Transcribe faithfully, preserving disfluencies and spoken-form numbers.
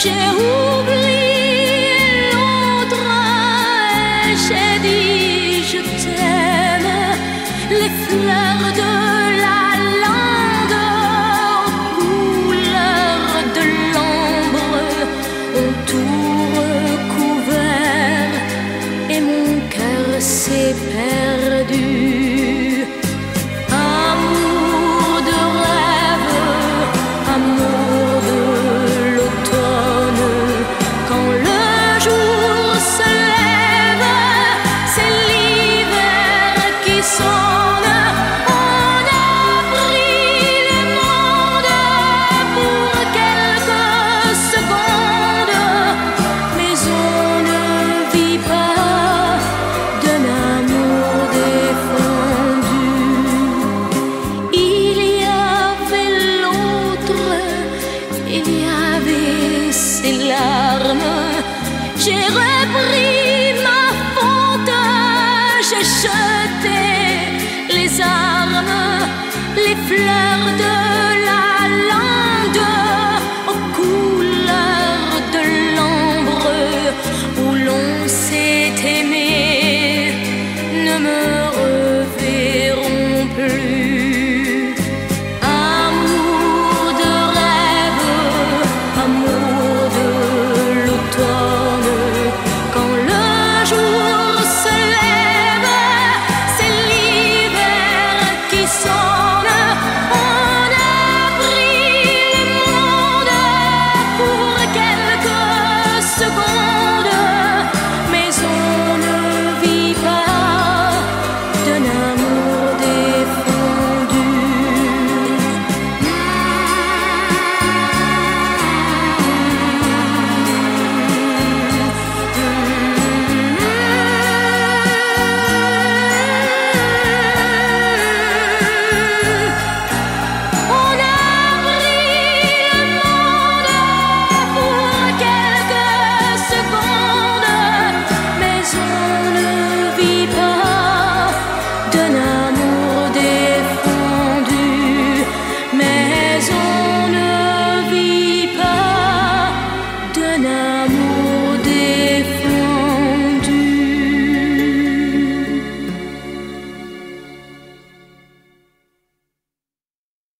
J'ai oublié l'autre et j'ai dit je t'aime. Les fleurs de la lande aux couleurs de l'ambre ont tout recouvert et mon cœur s'est perdu. Amour de rêve, amour de l'automne, quand le jour se lève, c'est l'hiver qui sonne. On a pris le monde pour quelques secondes, mais on ne vit pas d'un amour défendu. Il y avait l'autre, il y avait ses larmes. J'ai repris ma faute, j'ai jeté les armes, les fleurs de la lande aux couleurs de l'ambre où l'on s'est aimé ne me reverront plus. Amour de rêve, amour de l'automne, quand le jour se lève, c'est l'hiver qui sonne. On a pris le monde pour quelques secondes, mais on ne vit pas d'un amour défendu. On a pris le monde pour quelques secondes, mais on ne vit pas d'un amour défendu, mais on